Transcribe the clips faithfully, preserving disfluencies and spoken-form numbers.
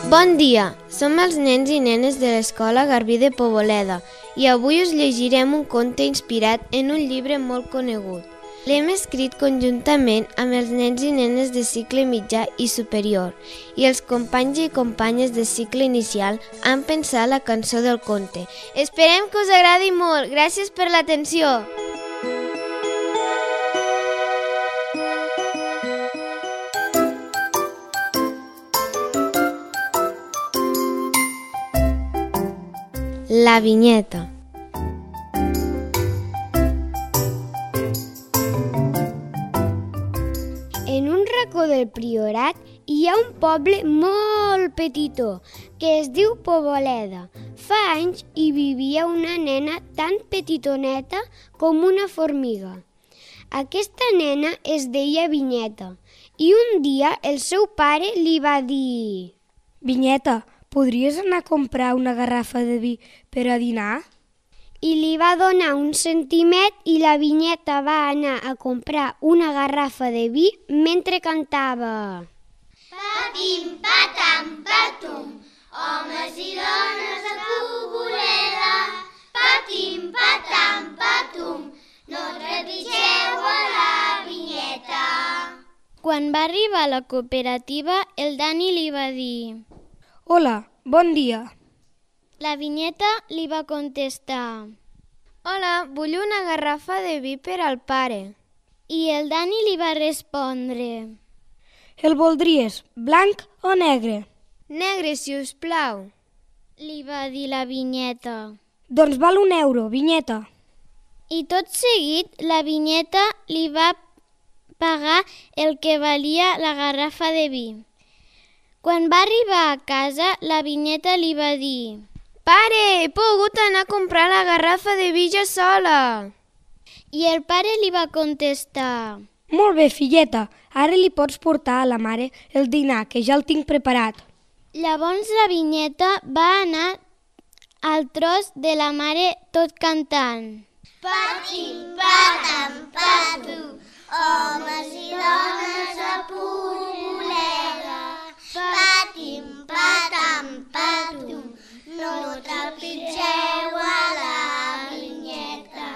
Bon dia, som els nens i nenes de l'Escola Garbí de Poboleda i avui us llegirem un conte inspirat en un llibre molt conegut. L'hem escrit conjuntament amb els nens i nenes de cicle mitjà i superior i els companys i companyes de cicle inicial han pensat la cançó del conte. Esperem que us agradi molt. Gràcies per l'atenció! La vinyeta. En un racó del Priorat hi ha un poble molt petitó que es diu Poboleda. Fa anys hi vivia una nena tan petitoneta com una formiga. Aquesta nena es deia Vinyeta i un dia el seu pare li va dir: Vinyeta, podries anar a comprar una garrafa de vi per a dinar? I li va donar un centimet i la Vinyeta va anar a comprar una garrafa de vi mentre cantava. Patim, patam, patum, homes i dones de Poboleda. Patim, patam, patum, no trepitgeu a la Vinyeta. Quan va arribar a la cooperativa, el Dani li va dir: Hola, bon dia. La Vinyeta li va contestar: Hola, vull una garrafa de vi per al pare. I el Dani li va respondre: El voldries blanc o negre? Negre, si us plau. Li va dir la Vinyeta. Doncs val un euro, Vinyeta. I tot seguit la Vinyeta li va pagar el que valia la garrafa de vi. Quan va arribar a casa, la Vinyeta li va dir: Pare, he pogut anar a comprar la garrafa de vi jo sola. I el pare li va contestar: Molt bé, filleta, ara li pots portar a la mare el dinar, que ja el tinc preparat. Llavors la Vinyeta va anar al tros de la mare tot cantant. Patim, patam, patum, homes i dones de Poboleda. Patim, patam, patum, no trepitgeu a la Vinyeta.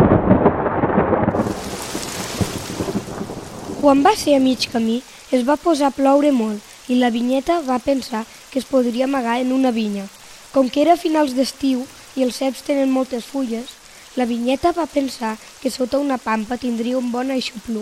Quan va ser a mig camí, es va posar a ploure molt i la Vinyeta va pensar que es podria amagar en una vinya. Com que era finals d'estiu i els ceps tenen moltes fulles, la Vinyeta va pensar que sota una pampa tindria un bon aixopluc.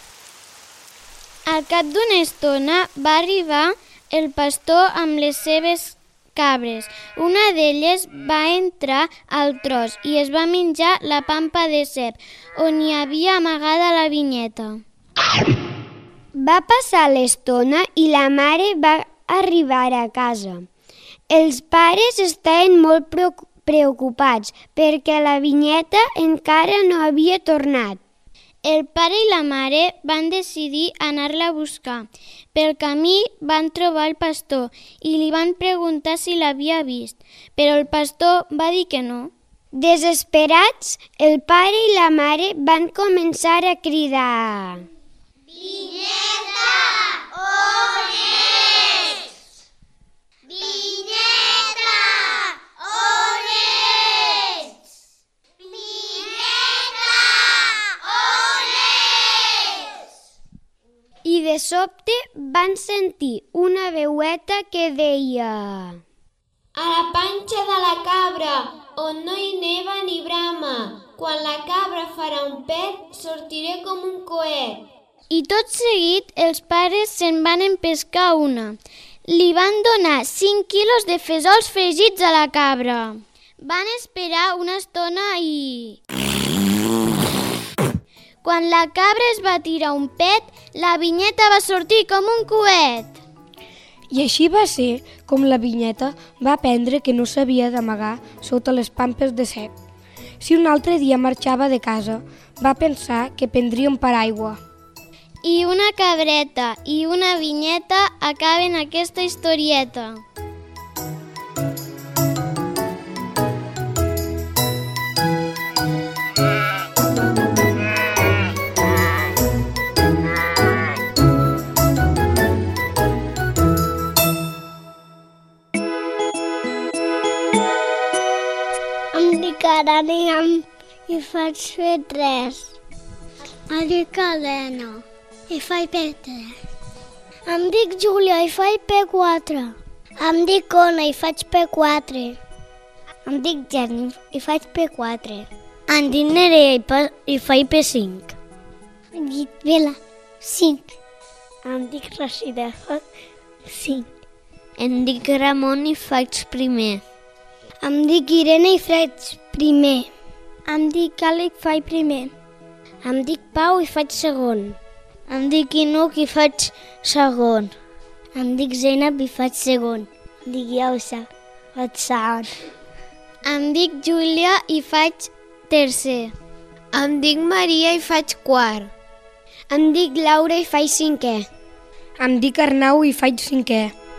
Al cap d'una estona va arribar el pastor amb les seves cabres. Una d'elles va entrar al tros i es va menjar la pampa de cep on hi havia amagada la Vinyeta. Va passar l'estona i la mare va arribar a casa. Els pares estaven molt preocupats perquè la Vinyeta encara no havia tornat. El pare i la mare van decidir anar-la a buscar. Pel camí van trobar el pastor i li van preguntar si l'havia vist, però el pastor va dir que no. Desesperats, el pare i la mare van començar a cridar: Vinyeta, on ets? Vinyeta, on ets? Vinyeta, on ets? I de sobte van sentir una veueta que deia: A la panxa de la cabra, on no hi neva ni brama. Quan la cabra farà un pet, sortiré com un coet. I tot seguit els pares se'n van empescar una. Li van donar cinc quilos de fesols fregits a la cabra. Van esperar una estona i... Quan la cabra es va tirar un pet, la Vinyeta va sortir com un coet. I així va ser com la Vinyeta va aprendre que no s'havia d'amagar sota les pampes de cep. Si un altre dia marxava de casa, va pensar que prendria un paraigua. I una cabreta i una vinyeta acaben aquesta historieta. i faig fer tres. Em dic Helena i faig P tres. Em dic Júlia i faig P quatre. Em dic Ona i faig P quatre. Em dic Jenny i faig P quatre. Em dic Nerea i faig P cinc. Em dic Bela, cinc. Em dic Rashida i faig cinc. Em dic Ramon i faig primer. Em dic Irene i faig primer. Em dic Àlex i faig primer. Em dic Pau i faig segon. Em dic Inuc i faig segon. Em dic Zainab i faig segon. Em dic Yausa, faig segon. Em dic Júlia i faig tercer. Em dic Maria i faig quart. Em dic Laura i faig cinquè. Em dic Arnau i faig cinquè.